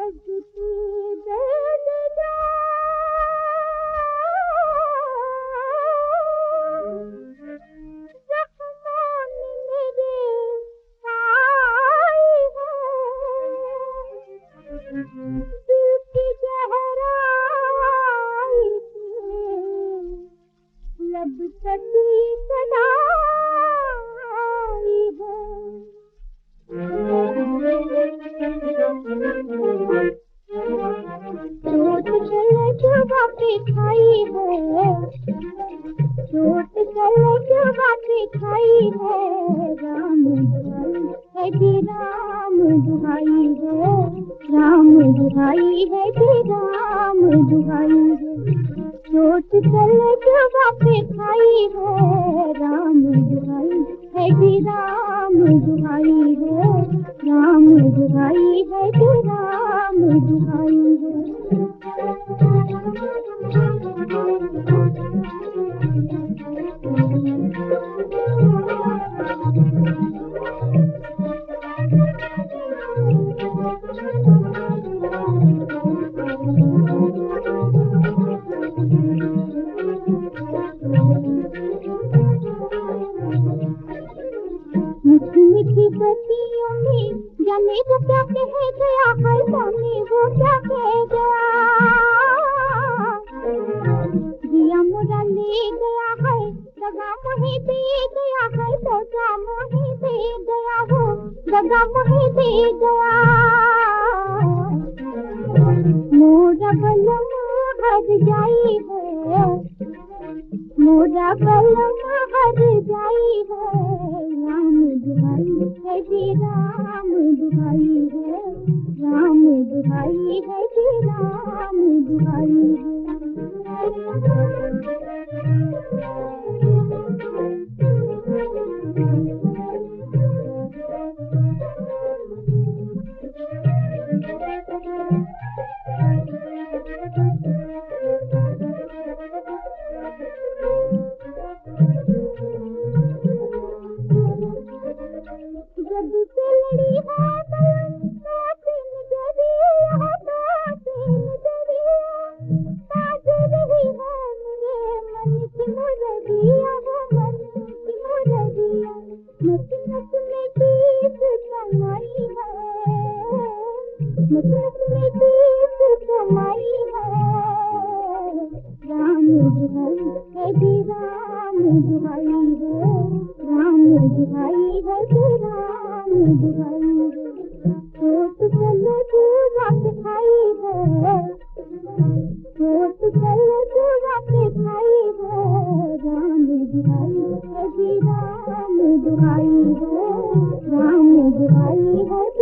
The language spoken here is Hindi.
जब तू दर्द जा जख्मों में मेरे आई है, दिल की गहराई से लब तकी सदाई है। चोट चले जो बातें खाई है, चोट चले जो बातें खाई है, राम दुहाई है कि राम दुहाई है, राम दुहाई है कि राम दुहाई है। चोट चले जो बातें खाई है, राम दुहाई है कि राम दुहाई है, राम दुहाई है कि राम दुहाई है। मीठी मीठी बत्तियों में जाने वो क्या कह गया है, जाने वो क्या कह गया, दिया मोरा ले गया है, दगा मोहे दे गया है, दगा मोहे दे गया हो, दगा मोहे दे गया। मोरा बलम हर जाई है, मोरा बलम हर जाई है, राम दुहाई है कि राम दुहाई है, राम दुहाई है कि राम दुहाई है। जब से लड़ी है तासिन दरिया, तासिन दरिया, ताज रही है मेरे मन की मुरदिया, वो मन की मुरदिया, नस नस में गीत समाई है, नस नस में गीत समाई है, राम दुहाई है कि राम दुहाई है, राम दुहाई है कि राम दुहाई है। चोट चले तू रात खाई है, चोट चले तू रात खाई है, राम दुहाई है कि राम दुहाई है, राम दुहाई है